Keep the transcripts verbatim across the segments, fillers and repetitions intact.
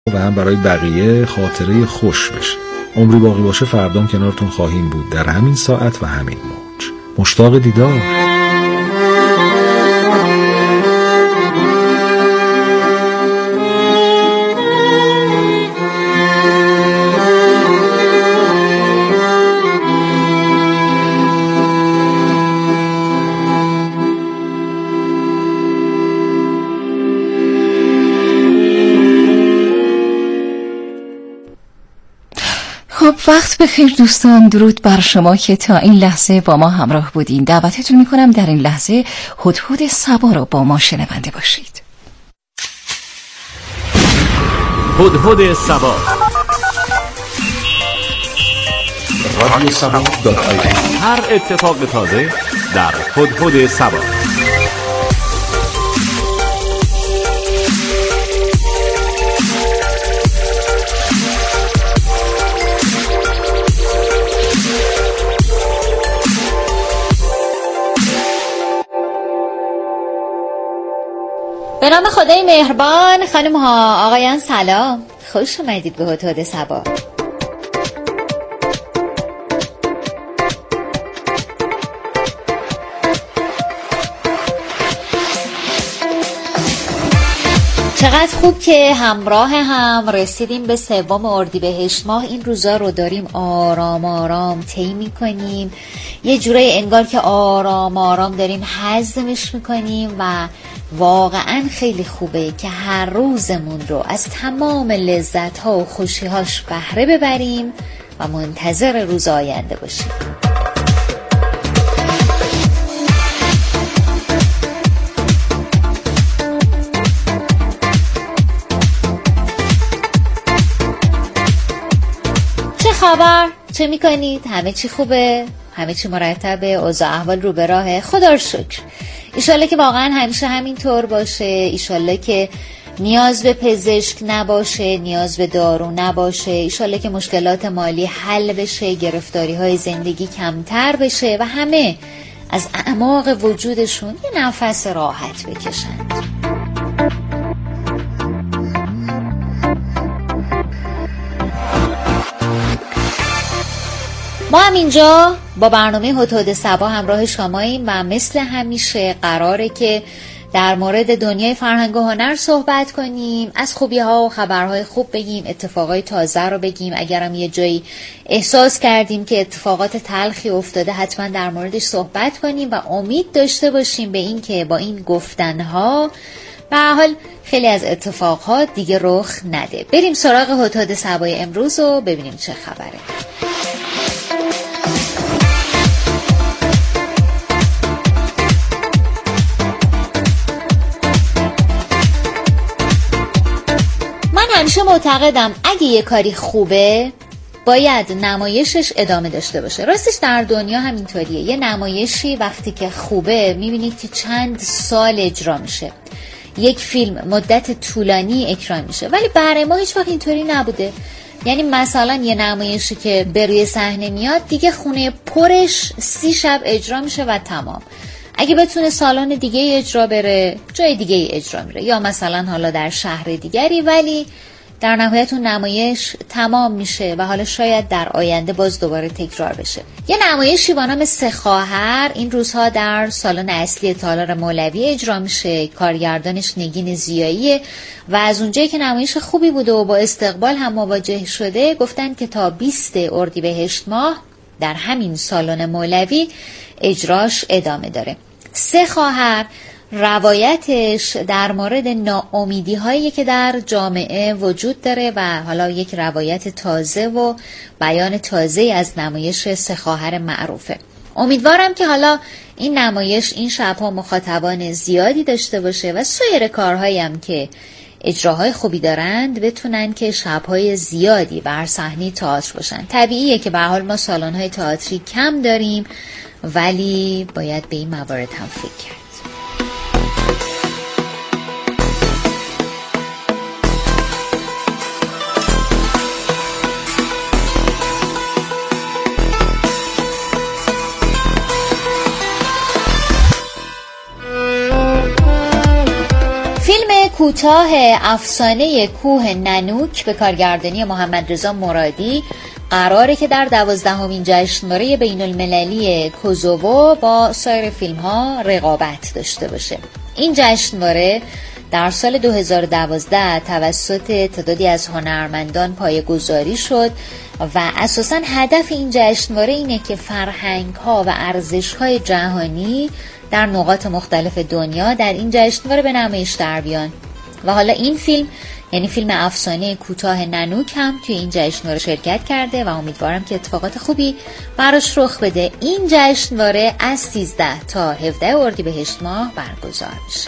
و هم برای بقیه خاطره خوش بشه. عمری باقی باشه فردام کنارتون خواهیم بود در همین ساعت و همین موج. مشتاق دیدار. خب وقت بخیر دوستان، درود بر شما که تا این لحظه با ما همراه بودین. دعوتتون میکنم در این لحظه هدهد صبا رو با ما شنونده باشید. هدهد صبا، رادیو صبا دات آی ای. هر اتفاق تازه در هدهد صبا. به نام خدای مهربان. خانم ها آقایان سلام، خوش اومدید به هدهد صبا. چقدر خوب که همراه هم رسیدیم به سوم اردیبهشت ماه. این روزا رو داریم آرام آرام طی می‌کنیم، یه جورایی انگار که آرام آرام داریم هضمش می‌کنیم و واقعا خیلی خوبه که هر روزمون رو از تمام لذت‌ها و خوشی‌هاش بهره ببریم و منتظر روز آینده باشیم. چه خبر؟ چه میکنید؟ همه چی خوبه؟ همه چی مرتبه؟ اوضاع احوال رو به راهه؟ خدا رو شکر. ایشالله که واقعا همیشه همینطور باشه. ایشالله که نیاز به پزشک نباشه، نیاز به دارو نباشه. ایشالله که مشکلات مالی حل بشه، گرفتاری های زندگی کمتر بشه و همه از اعماق وجودشون یه نفس راحت بکشند. ما هم اینجا با برنامه هدهد صبا همراه شماییم و مثل همیشه قراره که در مورد دنیای فرهنگ و هنر صحبت کنیم، از خوبی ها و خبرهای خوب بگیم، اتفاقای تازه رو بگیم. اگرم یه جایی احساس کردیم که اتفاقات تلخی افتاده حتما در موردش صحبت کنیم و امید داشته باشیم به این که با این گفتنها به حال خیلی از اتفاقها دیگه رخ نده. بریم سراغ هدهد صبای امروز و ببینیم چه خبره. همیشه معتقدم اگه یه کاری خوبه باید نمایشش ادامه داشته باشه. راستش در دنیا همینطوریه. یه نمایشی وقتی که خوبه میبینید که چند سال اجرا میشه، یک فیلم مدت طولانی اکران میشه. ولی برای ما هیچ وقت اینطوری نبوده. یعنی مثلا یه نمایشی که به روی صحنه میاد دیگه خونه پرش سی شب اجرا میشه و تمام. اگه بتونه سالن دیگه اجرا بره جای دیگه اجرا میره، یا مثلا حالا در شهر دیگری، ولی در نهایت اون نمایش تمام میشه و حالا شاید در آینده باز دوباره تکرار بشه. یه نمایشی با نام سه خواهر این روزها در سالن اصلی تالار مولوی اجرا میشه. کارگردانش نگین زیاییه و از اونجایی که نمایش خوبی بوده و با استقبال هم مواجه شده گفتن که تا بیست اردیبهشت ماه در همین سالن مولوی اجراش ادامه داره. سه خواهر روایتش در مورد ناامیدی هایی که در جامعه وجود داره و حالا یک روایت تازه و بیان تازه از نمایش سه خواهر معروفه. امیدوارم که حالا این نمایش این شبها مخاطبان زیادی داشته باشه و سایر کارهایی هم که اجراهای خوبی دارند بتونن که شبهای زیادی بر صحنه تئاتر باشن. طبیعیه که به هر حال ما سالن‌های تئاتری کم داریم، ولی باید به این موارد هم فکر کرد. کوتاه افسانه کوه نانوک به کارگردانی محمد رضا مرادی قراره که در دوازدهمین جشنواره بین المللی کوزوو با سایر فیلم ها رقابت داشته باشه. این جشنواره در سال دو هزار و دوازده توسط تعدادی از هنرمندان پایه‌گذاری شد و اساساً هدف این جشنواره اینه که فرهنگ‌ها و ارزش‌های جهانی در نقاط مختلف دنیا در این جشنواره به نمایش در بیان. و حالا این فیلم، یعنی فیلم افسانه کوتاه نانوک، هم توی این جشنواره شرکت کرده و امیدوارم که اتفاقات خوبی براش رخ بده. این جشنواره از سیزده تا هفده اردیبهشت ماه برگزار میشه.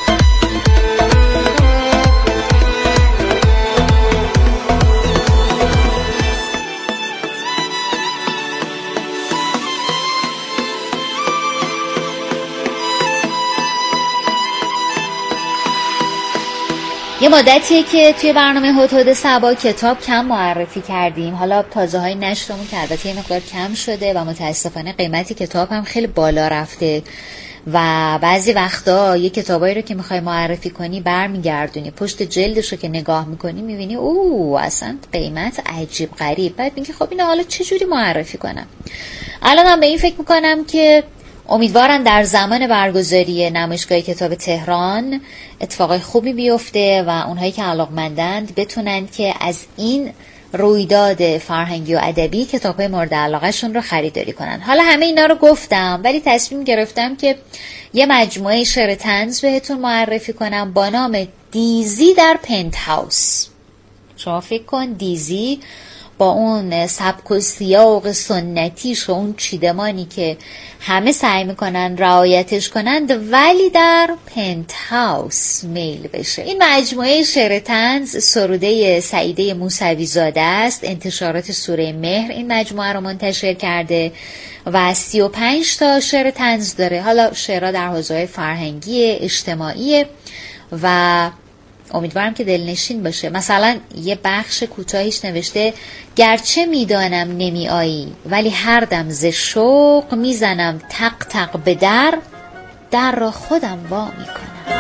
یه مدتیه که توی برنامه هدهد صبا کتاب کم معرفی کردیم. حالا تازه های نشرمون که البته یه مقدار کم شده و متاسفانه قیمتی کتاب هم خیلی بالا رفته و بعضی وقتا یه کتابایی رو که میخوای معرفی کنی برمیگردونی پشت جلدش رو که نگاه میکنی میبینی اوه اصلا قیمت عجیب غریب. بعد میگی خب اینو حالا چجوری معرفی کنم؟ الان هم به این فکر میکنم که امیدوارم در زمان برگزاری نمایشگاه کتاب تهران اتفاقای خوبی بیفته و اونهایی که علاقمندند بتونن که از این رویداد فرهنگی و ادبی کتاب‌های مورد علاقه‌شون رو خریداری کنن. حالا همه اینا رو گفتم ولی تصمیم گرفتم که یه مجموعه شعر طنز بهتون معرفی کنم با نام دیزی در پنت هاوس. شما فکر کن دیزی با اون سبک و سیاق سنتیش و اون چیدمانی که همه سعی میکنن رعایتش کنند ولی در پنت هاوس میل بشه. این مجموعه شعر طنز سروده سعیده موسوی زاده است. انتشارات سوره مهر این مجموعه رو منتشر کرده و سی و پنج تا شعر طنز داره. حالا شعرها در حوزه‌های فرهنگی، اجتماعی و امیدوارم که دلنشین باشه. مثلا یه بخش کوتاهیش نوشته گرچه میدانم نمی آیی ولی هر دم ز شوق میزنم تق تق به در در را خودم وا میکنم.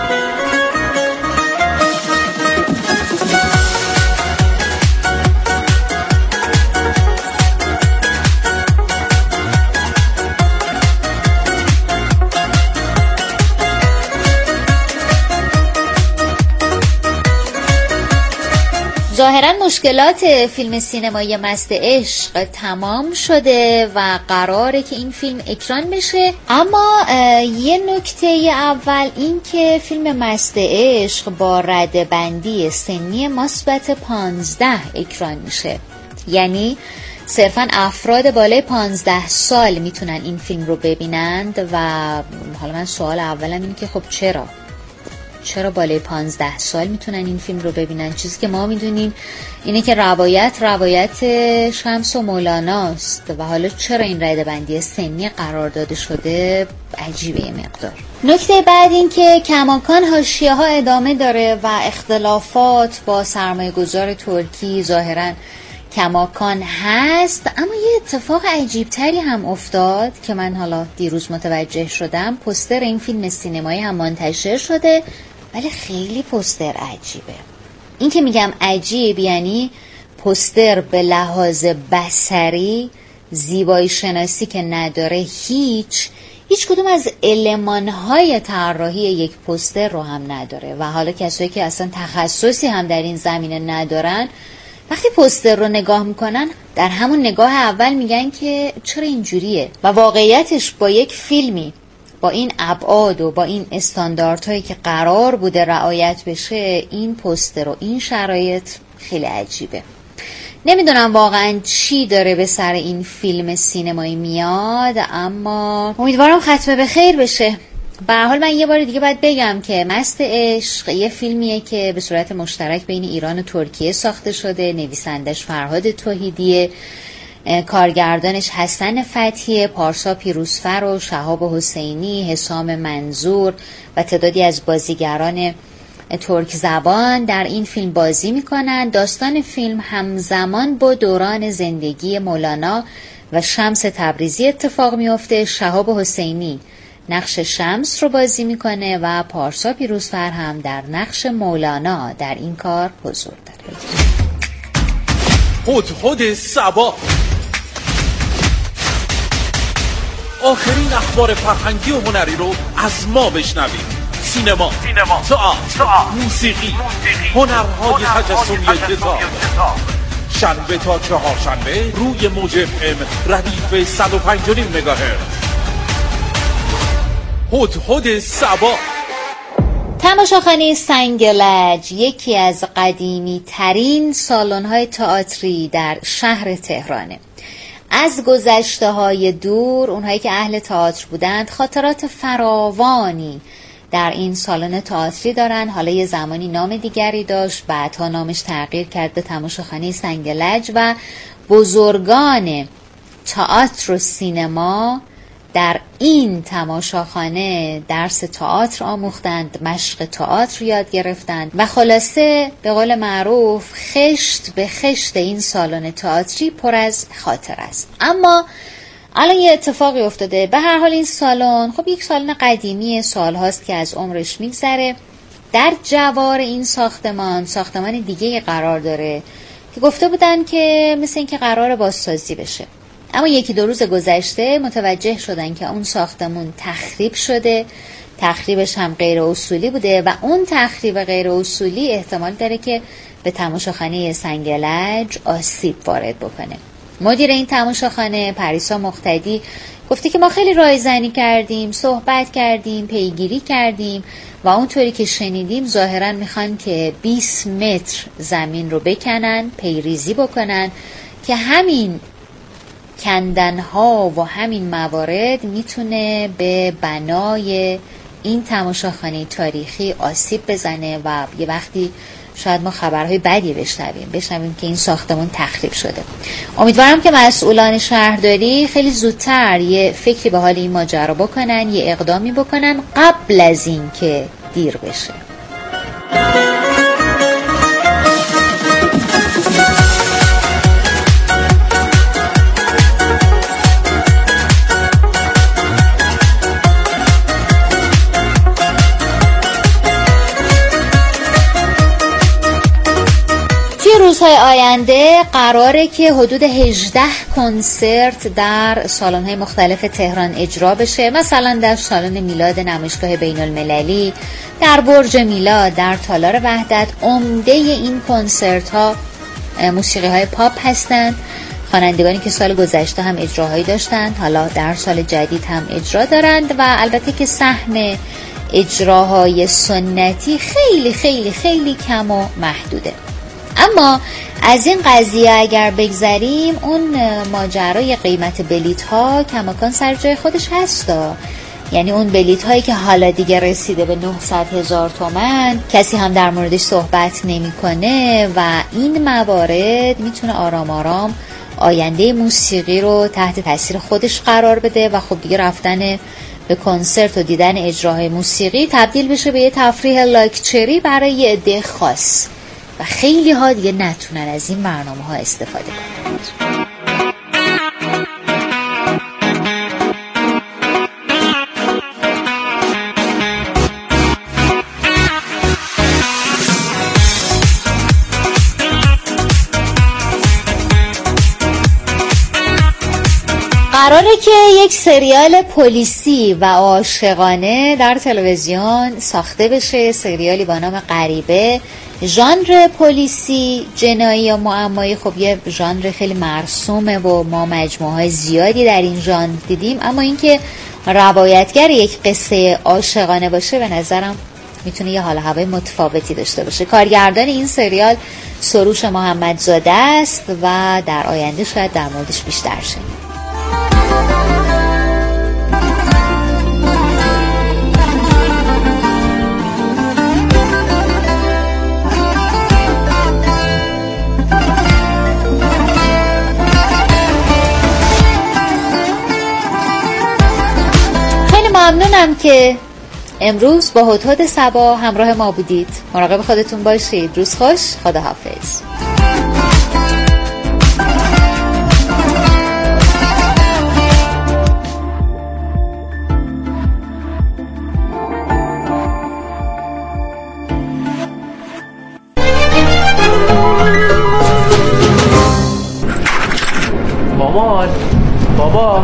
ظاهرا مشکلات فیلم سینمایی مست عشق تمام شده و قراره که این فیلم اکران بشه. اما یه نکته اول این که فیلم مست عشق با ردبندی سنی مثبت پانزده اکران میشه، یعنی صرفا افراد بالای پانزده سال میتونن این فیلم رو ببینند. و حالا من سوال اولم اینه که خب چرا؟ چرا بالای پانزده سال میتونن این فیلم رو ببینن؟ چیزی که ما میدونیم اینه که روایت روایت شمس و مولاناست و حالا چرا این ردبندی سنی قرار داده شده؟ عجیبه یه مقدار. نکته بعد این که کماکان حاشیه ها ادامه داره و اختلافات با سرمایه گذار ترکی ظاهرا کماکان هست. اما یه اتفاق عجیب تری هم افتاد که من حالا دیروز متوجه شدم. پوستر این فیلم سینمایی هم منتشر شده ولی خیلی پوستر عجیبه. این که میگم عجیب یعنی پوستر به لحاظ بصری، زیبایی شناسی که نداره، هیچ هیچ کدوم از المانهای طراحی یک پوستر رو هم نداره. و حالا کسایی که اصلا تخصصی هم در این زمینه ندارن وقتی پوستر رو نگاه میکنن در همون نگاه اول میگن که چرا اینجوریه. و واقعیتش با یک فیلمی با این ابعاد و با این استانداردهایی که قرار بوده رعایت بشه، این پوستر و این شرایط خیلی عجیبه. نمیدونم واقعا چی داره به سر این فیلم سینمایی میاد، اما امیدوارم ختمه به خیر بشه. به هر حال من یه بار دیگه باید بگم که مست عشق یه فیلمیه که به صورت مشترک بین ایران و ترکیه ساخته شده. نویسندش فرهاد توحیدیه، کارگردانش حسن فتحیه، پارسا پیروزفر و شهاب حسینی، حسام منظور و تعدادی از بازیگران ترک زبان در این فیلم بازی میکنن. داستان فیلم همزمان با دوران زندگی مولانا و شمس تبریزی اتفاق میفته. شهاب حسینی نقش شمس رو بازی میکنه و پارسا پیروزفر هم در نقش مولانا در این کار حضور داره. هدهد صبا، آخرین اخبار فرهنگی و هنری رو از ما بشنوید. سینما، سینما، تئاتر، موسیقی، هنرهای تجسمی کتاب. شنبه تا چهارشنبه روی موج اف ام ردیف صد و پنج و نیم مگاهرتز. هدهد صبا. تماشاخانه سنگلج یکی از قدیمی ترین سالن‌های تئاتری در شهر تهرانه. از گذشته های دور، اونهایی که اهل تئاتر بودند خاطرات فراوانی در این سالن تئاتری دارن. حالا یه زمانی نام دیگری داشت، بعدها نامش تغییر کرد به تماشاخانه سنگلج و بزرگان تئاتر و سینما در این تماشاخانه درس تئاتر آموختند، مشق تئاتر یاد گرفتند و خلاصه به قول معروف خشت به خشت این سالن تئاتری پر از خاطر است. اما الان یه اتفاقی افتاده. به هر حال این سالن خب یک سالن قدیمی، سال هاست که از عمرش میگذره. در جوار این ساختمان ساختمان دیگه قرار داره که گفته بودن که مثل این که قرار بازسازی بشه، اما یکی دو روز گذشته متوجه شدن که اون ساختمون تخریب شده. تخریبش هم غیر اصولی بوده و اون تخریب غیر اصولی احتمال داره که به تماشاخانه سنگلج آسیب وارد بکنه. مدیر این تماشاخانه پریسا مقتدی گفته که ما خیلی رایزنی کردیم، صحبت کردیم، پیگیری کردیم و اونطوری که شنیدیم ظاهرا میخوان که بیست متر زمین رو بکنن، پیریزی بکنن که همین کندنها و همین موارد میتونه به بنای این تماشاخانه تاریخی آسیب بزنه و یه وقتی شاید ما خبرهای بدی بشنویم بشنویم که این ساختمون تخریب شده. امیدوارم که مسئولان شهرداری خیلی زودتر یه فکری به حال این ماجرا بکنن، یه اقدامی بکنن قبل از این که دیر بشه. روزهای آینده قراره که حدود هجده کنسرت در سالن‌های مختلف تهران اجرا بشه، مثلا در سالن میلاد نمایشگاه بین المللی، در برج میلاد، در تالار وحدت. عمده این کنسرت ها موسیقی های پاپ هستند. خوانندگانی که سال گذشته هم اجراهایی داشتند حالا در سال جدید هم اجرا دارند و البته که سهم اجراهای سنتی خیلی خیلی خیلی کم و محدوده. اما از این قضیه اگر بگذریم، اون ماجرای قیمت بلیت ها کماکان سر جای خودش هستا. یعنی اون بلیت هایی که حالا دیگه رسیده به نهصد هزار تومان، کسی هم در موردش صحبت نمیکنه و این موارد میتونه آرام آرام آینده موسیقی رو تحت تاثیر خودش قرار بده و خب دیگه رفتن به کنسرت و دیدن اجراهای موسیقی تبدیل بشه به یه تفریح لاکچری برای یه عده خاص و خیلی ها دیگه نتونن از این برنامه ها استفاده کنند. قراره که یک سریال پلیسی و عاشقانه در تلویزیون ساخته بشه، سریالی با نام غریبه. ژانر پلیسی جنایی یا معمایی خب یه ژانر خیلی مرسومه و ما مجموعه‌های زیادی در این ژانر دیدیم، اما اینکه روایتگر یک قصه عاشقانه باشه به نظرم میتونه یه حال هوای متفاوتی داشته باشه. کارگردان این سریال سروش محمدزاده است و در آینده شاید در موردش بیشتر شنید. ممنونم که امروز با هدهد صبا همراه ما بودید. مراقب خودتون باشید. روز خوش. خداحافظ. بابا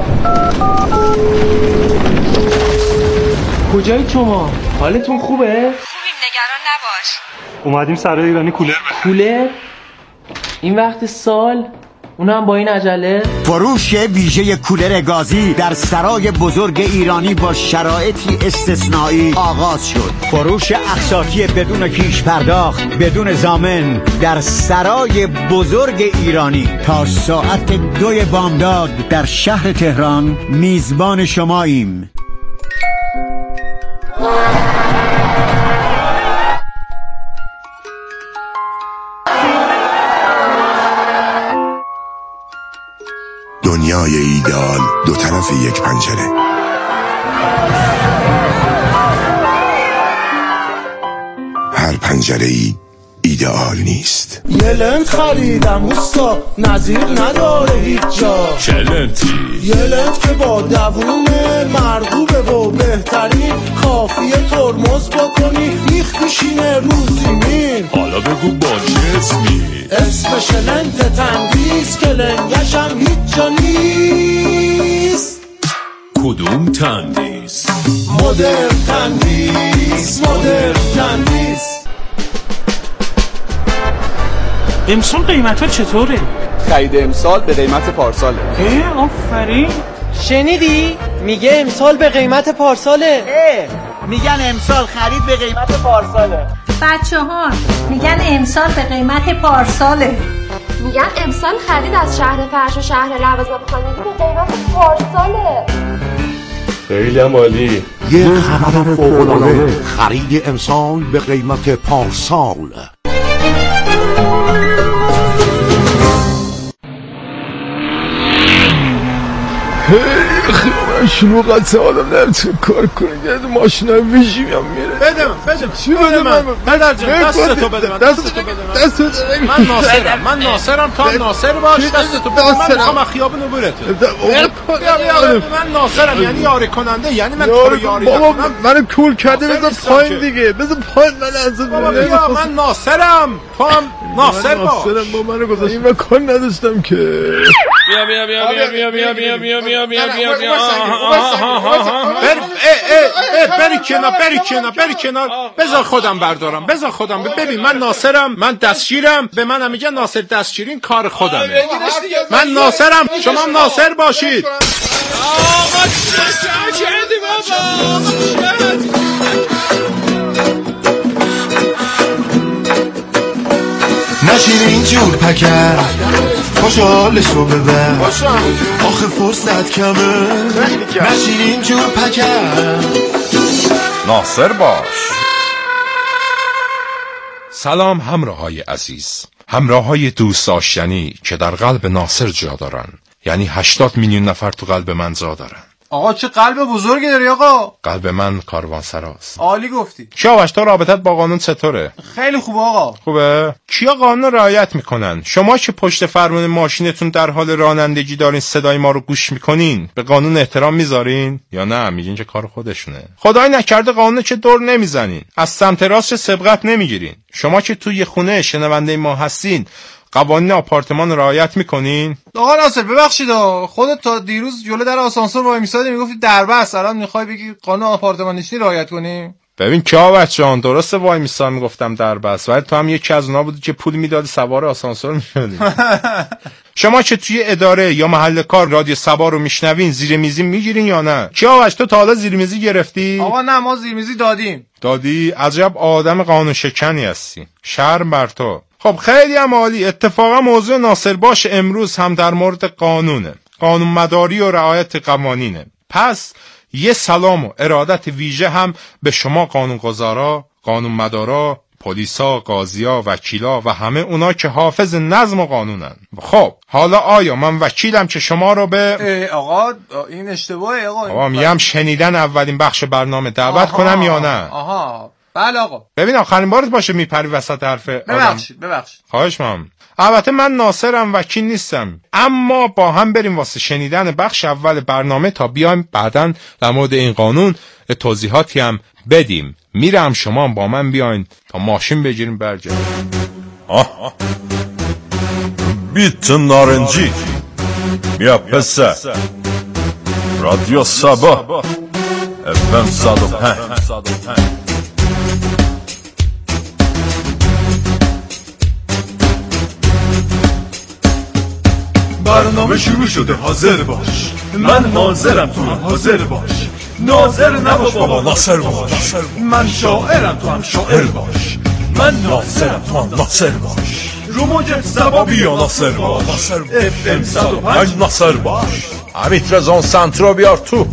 کجایی شما؟ حالتون خوبه؟ خوبیم، نگران نباش. اومدیم سرای ایرانی کولر کولر؟ این وقت سال؟ اونم با این عجله؟ فروش ویژه کولر گازی در سرای بزرگ ایرانی با شرایطی استثنایی آغاز شد. فروش اقساطی بدون پیش پرداخت، بدون ضامن در سرای بزرگ ایرانی تا ساعت دوی بامداد در شهر تهران. میزبان شماییم. دنیای ایدئال دو طرف یک پنجره. هر پنجره ای ایدئال نیست. یه لنت خریدم اوستا، نظیر نداره هیچ جا. چه لنتی؟ یه لنت که با دوونه مرغوبه و بهترین، کافیه ترمز بکنی بیخ میشینه رو زمین. حالا بگو با چه اسمی؟ اسمش لنت تندیس که لنگشم هیچ جا نیست. کدوم تندیس؟ مدرن تندیس، مدرن تندیس. امسال قیمت ها چطوره؟ خرید امسال به قیمت پارساله. اه آفرین. شنیدی؟ میگه امسال به قیمت پارساله. اه میگن امسال خرید به قیمت پارساله. بچه ها میگن امسال به قیمت پارساله. میگن امسال خرید از شهر فرش و شهر لوازم خانگی به قیمت پارساله. خیلی هم عالی. یه خبر فوق‌العاده، خرید امسال به قیمت پارسال. من شلوغت سوالم نمیتونه کار کنه. یه ماشین های ویژی هم میره. بده من بده چی بده من پدر جان دستتو بده من دستتو بده من دستتو من ناصرم من ناصرم تو هم ناصر باش. دستتو بده من میخوام خیابونو برته. من ناصرم یعنی یاری کننده، یعنی من تو رو یاری بابا منو کول کرده. بذار پایین دیگه، بذار پایین. من از بابا من ناصرم تو هم ناصر باش. ناصرم با منو گذاشت. این کار نداشتم که. بیا بیا بیا بیا بیا بیا بیا بیا بیا بیا بیا بیا بر بری کنار بری کنار بری کنار. بذار خودم بردارم بذار خودم. ببین من ناصرم، من دستشیرم. به منم میگن ناصر دستشیری، این کار خودمه. من ناصرم، شما هم ناصر باشید. آقا چه کردی بابا؟ نشین اینجور پکر خوشحالش رو ببر، آخه فرصت کمه. نشین اینجور پکر ناصر باش. سلام همراهای عزیز، همراهای دوست داشتنی که در قلب ناصر جا دارن. یعنی هشتاد میلیون نفر تو قلب من جا دارن. آقا چه قلب بزرگی داری آقا. قلب من کاروانسراست. عالی گفتی. کیاوش تو رابطت با قانون چطوره؟ خیلی خوبه آقا. خوبه؟ کیا قانون رعایت میکنن؟ شما که پشت فرمون ماشینتون در حال رانندگی دارین صدای ما رو گوش میکنین، به قانون احترام میذارین یا نه میگین که کار خودشونه؟ خدای نکرده قانون که دور نمیزنین، از سمت راست سبقت نمیگیرین. شما که توی خونه شنونده ما هستین، قوانین آپارتمان رعایت میکنین؟ آقا ناصر ببخشید خودت تا دیروز جلوی در آسانسور وای میسادی میگفتی دربست، الان میخوای بگی قانون آپارتمان نشینی رعایت کنی؟ ببین کیاوش جان درسته وای میساد میگفتم دربست، ولی تو هم یکی از اونها بودی که پول میدادی سوار آسانسور میشدی. شما که توی اداره یا محل کار رادیو سبا رو میشنوین زیر میزی میگیرین یا نه؟ کیاوش تو تا حالا زیر میزی گرفتی؟ آقا نه ما زیر میزی دادیم. دادی؟ عجب آدم قانون شکنی هستی. شرم بر تو. خب خیلی هم عالی. اتفاقا موضوع ناصر باش امروز هم در مورد قانونه، قانون مداری و رعایت قوانینه. پس یه سلام و ارادت ویژه هم به شما قانونگذارا، قانون مدارا، پلیسا، قاضیا، وکیلا و همه اونا که حافظ نظم و قانونن. خب حالا آیا من وکیلم که شما رو به آقا این اشتباهه آقا. آقا میگم شنیدن اولین بخش برنامه دعوت آها. کنم یا نه؟ آها بله آقا. ببین آخرین بارت باشه میپری وسط حرف. ببخشید ببخشید. خواهش می‌کنم. البته من ناصرم، وکیل نیستم، اما با هم بریم واسه شنیدن بخش اول برنامه تا بیایم بعداً در مورد این قانون توضیحاتی هم بدیم. میرم شما با من بیاین تا ماشین بگیریم برگردیم. آه بیت نارنجی بیا پسر رادیو سبا اف ام صد و پنج. برنامه شروع شده، حاضر باش. من حاضرم، تو هم حاضر باش. ناظر نباش بابا، ناصر باش. من شاعرم، تو هم شاعر باش. من ناصرم، تو هم ناصر باش. رو موج سبا بیا ناصر باش. اف ام صد و پنج ناصر باش. حمید رضا سنترو بیار تو.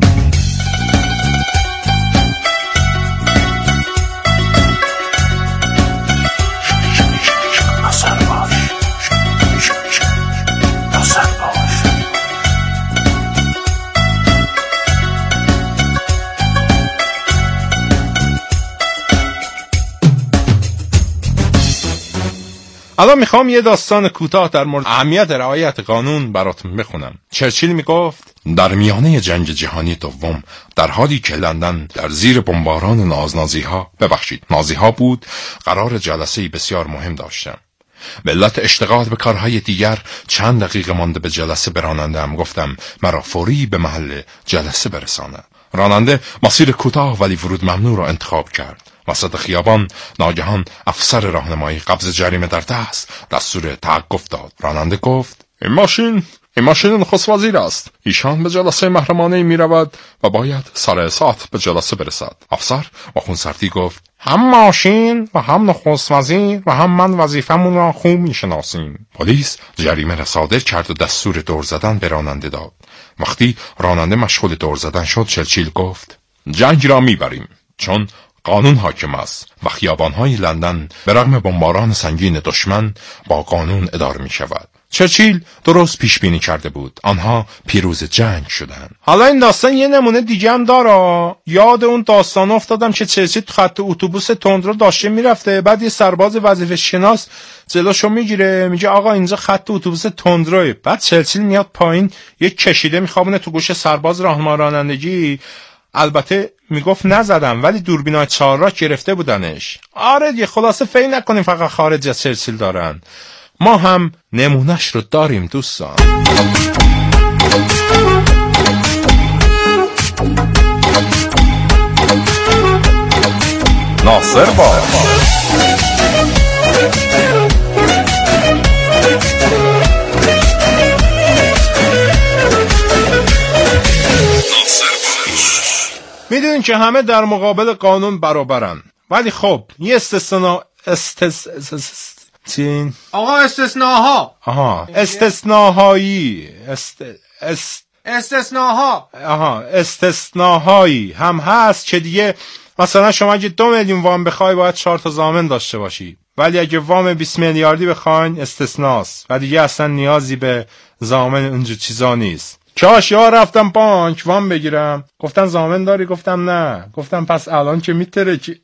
الان میخوام یه داستان کوتاه در مورد اهمیت رعایت قانون براتون بخونم. چرچیل میگفت در میانه جنگ جهانی دوم، در حالی که لندن در زیر بمباران نازنازی ها ببخشید نازی ها بود، قرار جلسه‌ای بسیار مهم داشتم. به علت اشتغال به کارهای دیگر چند دقیقه مانده به جلسه به راننده‌ام گفتم مرا فوری به محل جلسه برسانه. راننده مسیر کوتاه ولی ورود ممنوع را انتخاب کرد. وسط خیابان ناگهان افسر راهنمایی قبض جریمه در دست دستور توقف داد. راننده گفت این ماشین این ماشین نخست وزیر است. ایشان به جلسه محرمانه می رود و باید سر ساعت به جلسه برسد. افسر با خونسردی گفت هم ماشین و هم نخست وزیر و هم من وظیفمون را خوب می شناسیم. پلیس جریمه را صادر کرد و دستور دور زدن به راننده داد. وقتی راننده مشغول دور زدن شد، چرچیل گفت جنگ را می بریم، چون قانون حاکم است و خیابان‌های لندن به رغم بمباران سنگین دشمن با قانون اداره می شود. چرچیل درست پیش بینی کرده بود. آنها پیروز جنگ شدند. حالا این داستان یه نمونه دیگه هم داره. یاد اون داستان افتادم که چرچیل تو خط اتوبوس تندرو داشته میرفته، بعد یه سرباز وظیفه شناس جلوشو میگیره، میگه آقا اینجا خط اتوبوس تندروه. بعد چرچیل میاد پایین، یه کشیده میخوابونه تو گوش سرباز راهنما رانندگی. البته میگفت نزدم، ولی دوربینای چهارراه گرفته بودنش. آره دیگه، خلاصه فکر نکنیم فقط خارج از چرچیل دارن، ما هم نمونهش رو داریم دوستان. ناصر باش. میدونین که همه در مقابل قانون برابرن، ولی خب یه استثنا استث چین آقا استثناها آها استثناهایی است است استثناها آها استثناهایی هم هست که دیگه مثلا شما اگه دو میلیون وام بخوای باید چهار تا ضامن داشته باشی، ولی اگه وام بیست میلیاردی بخواین استثناست و دیگه اصلا نیازی به ضامن اونجور چیزا نیست. کاش یا رفتم بانک وام بگیرم، گفتن ضامن داری، گفتم نه، گفتم پس الان که میتره که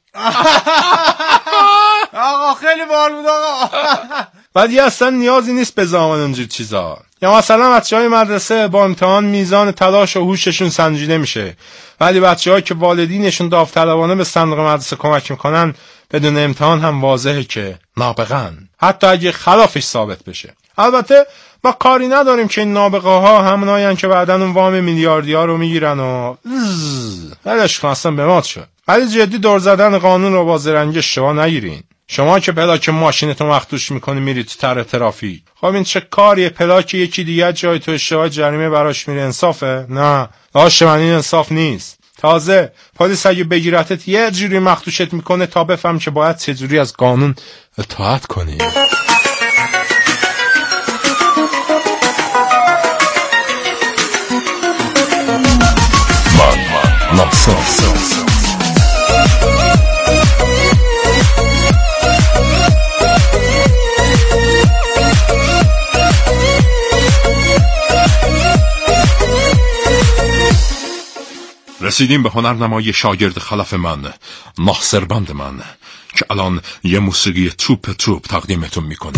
آقا خیلی باحال بود آقا. بعد یه اصلا نیازی نیست به ضامن اونجور چیزا. یا مثلا بچهای مدرسه با امتحان میزان تلاش و هوششون سنجیده میشه، ولی بچه‌هایی که والدینشون داوطلبانه به صندوق مدرسه کمک میکنن بدون امتحان هم واضحه که نابغه‌ن، حتی اگه خلافش ثابت بشه. البته ما کاری نداریم که این نابغه ها همونایین که بعدن اون وام میلیاردی ها رو میگیرن و ولش کن، اصلا به مات شد. ولی جدی دور زدن قانون رو با زرنگی اشتباه نگیرین. شما که پلاک ماشینتو مخدوش میکنی میری تو طرح ترافیک، خب این چه کاریه؟ پلاک یکی دیگه جای تو اشتباه جریمه براش میره، انصافه؟ نه، داش من این انصاف نیست. تازه پلیس اگه بگیرتت یه جوری مخدوشت میکنه تا بفهم که باید چه جوری از قانون اطاعت کنی. ناصر رسیدیم به هنرنمای شاگرد خلف من، ناصربند من، که الان یه موسیقی توپ توپ تقدیمتون میکنه.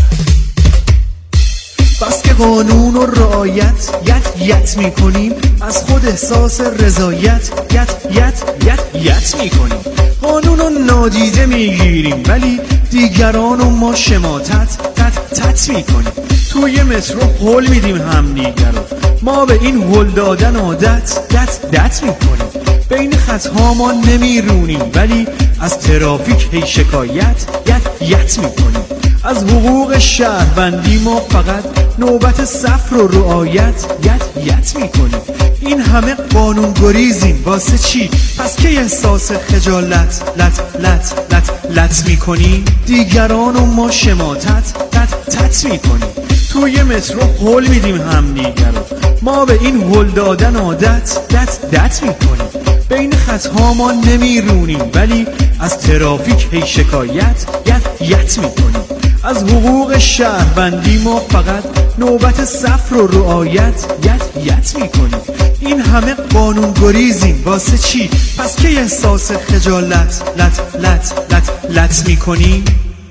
بس که قانون و رعایت یت یت میکنیم، از خود احساس رضایت یت یت یت یت میکنیم. قانون رو نادیده میگیریم ولی دیگران و ما شماتت تت تت میکنیم. توی مترو هول میدیم همدیگه رو، ما به این هول دادن عادت دت دت میکنیم، بین خطها ما نمیرونیم ولی از ترافیک هی شکایت یت یت میکنیم، از حقوق شهروندی ما فقط نوبت صف رو رعایت یت یت میکنیم، این همه قانون گریزیم واسه چی؟ پس که احساس خجالت لت لت لت لت میکنیم، دیگران و ما شماتت تت تت میکنیم، توی مترو هول میدیم همدیگه رو، ما به این هول دادن عادت دت دت میکنیم، بین خطها ما نمیرونیم ولی از ترافیک هی شکایت یت یت میکنیم، از حقوق شهروندی ما فقط نوبت صف رو رعایت یت یت میکنیم، این همه قانون گریزیم واسه چی؟ پس که احساس خجالت لت لت لت لت میکنیم.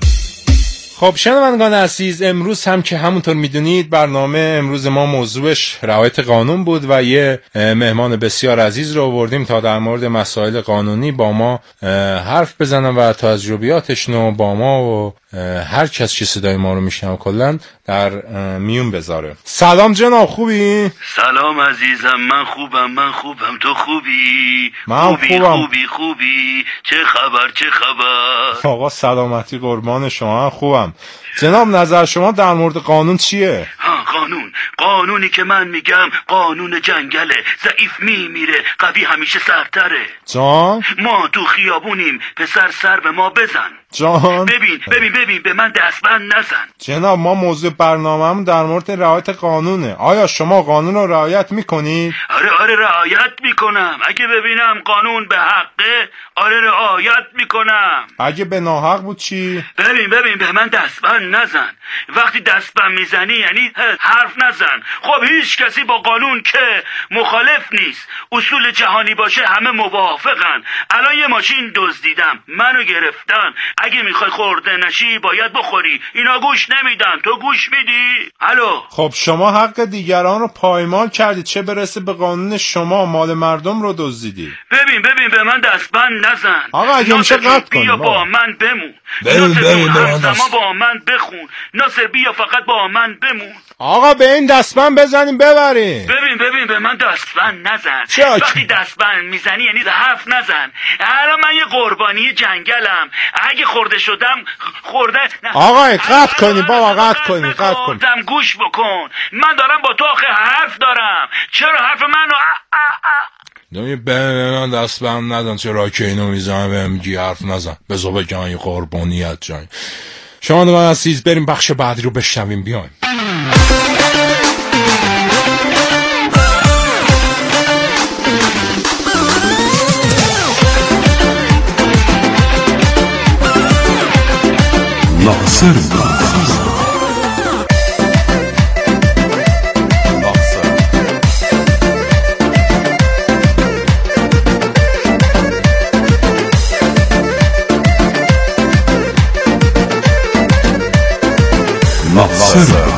خب شنوندگان عزیز، امروز هم که همونطور میدونید برنامه امروز ما موضوعش رعایت قانون بود و یه مهمان بسیار عزیز رو آوردیم تا در مورد مسائل قانونی با ما حرف بزنن و تجربیاتشون رو با ما و هر کس که صدای ما رو میشنوه کلا در میون بذاره. سلام جناب، خوبی؟ سلام عزیزم، من خوبم من خوبم تو خوبی؟ من خوبی خوبم. خوبی خوبی چه خبر چه خبر؟ آقا سلامتی قربان شما، خوبم. جناب نظر شما در مورد قانون چیه؟ ها قانون قانونی که من میگم قانون جنگله، ضعیف میمیره قوی همیشه سرتره. جان؟ ما تو خیابونیم پسر سر به ما بزن. جان؟ ببین ببین ببین به من دستبند نزن. جناب ما موضوع برنامه‌مون در مورد رعایت قانونه. آیا شما قانون رو رعایت میکنید؟ آره آره رعایت میکنم، اگه ببینم قانون به حقه آره رعایت میکنم. اگه به ناحق بود چی؟ ببین ببین به من دستبند نزن، وقتی دستبند میزنی یعنی حرف نزن. خب هیچ کسی با قانون که مخالف نیست، اصول جهانی باشه همه موافقن. الان یه ماشین دزدیدم، منو گرفتن، اگه میخوای خورده نشی باید بخوری، اینا گوش نمیدن، تو گوش میدی؟ الو. خب شما حق دیگران رو پایمال کردید، چه برسه به قانون شما مال مردم رو دزدیدی. ببین ببین به من دستبند نزن. آقا اگه میشه قطع کنیم. بیا با من بمون. ببین ببین همزمان با من بخون. ناصر بیا فقط با من بمون. آقا به این دستبند بزنیم ببریم. ببین ببین به من دستبند نزن. چه؟ وقتی دستبند میزنی یعنی حرف نزن. الان من یه قربانی جنگلم، اگه خورده شدم خورده. آقا قطع کنی بابا، قطع کنی قطع کنی. گوش بکن، من دارم با تو آخه حرف دارم، چرا حرف منو نمی به من دستبند نزن، چرا که اینو میزنم به میگی حرف نزن، بذار بگم یه قربانیت جای شما. نگاه عزیز بریم بخش بعدی رو بشنویم، بیایم. ناصر ناصر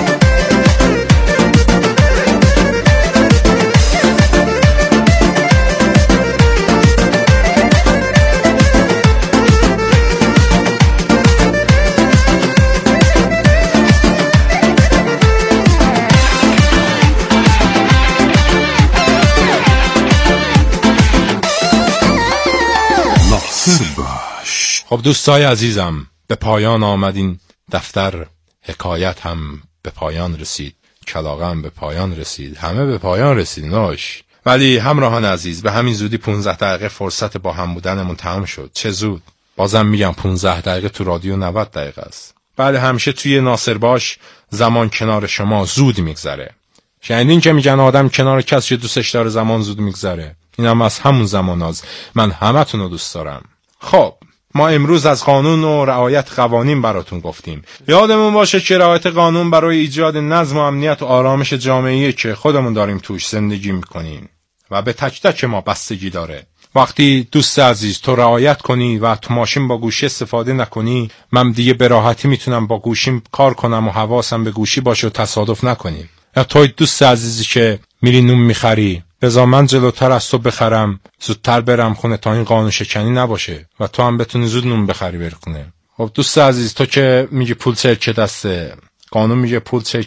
خب دوستای عزیزم، به پایان آمد این دفتر. حکایت هم به پایان رسید، کلاغه هم به پایان رسید، همه به پایان رسید ناش. ولی همراهان عزیز، به همین زودی پونزده دقیقه فرصت با هم بودنمون تمام شد. چه زود. بازم میگم پونزده دقیقه تو رادیو نود دقیقه است. بله همیشه توی ناصر باش زمان کنار شما زود میگذره. شنیدین که میگن آدم کنار کسی دوستش داره زمان زود میگذره؟ اینم از همون زمان از من همتون رو دوست دارم. خب ما امروز از قانون و رعایت قوانین براتون گفتیم. یادمون باشه که رعایت قانون برای ایجاد نظم و امنیت و آرامش جامعه‌ای که خودمون داریم توش زندگی میکنیم و به تک تک ما بستگی داره. وقتی دوست عزیز تو رعایت کنی و تو ماشین با گوشی استفاده نکنی، من دیگه به راحتی میتونم با گوشیم کار کنم و حواسم به گوشی باشه و تصادف نکنیم. یا توی دوست عزیزی که میری نون میخری، بذار من جلوتر از تو بخرم، زودتر برم خونه تا این قانون شکنی نباشه و تو هم بتونی زود نون بخری بری خونه. خب دوست عزیز تو که میگی پول چرکه دسته، قانون میگه پول چک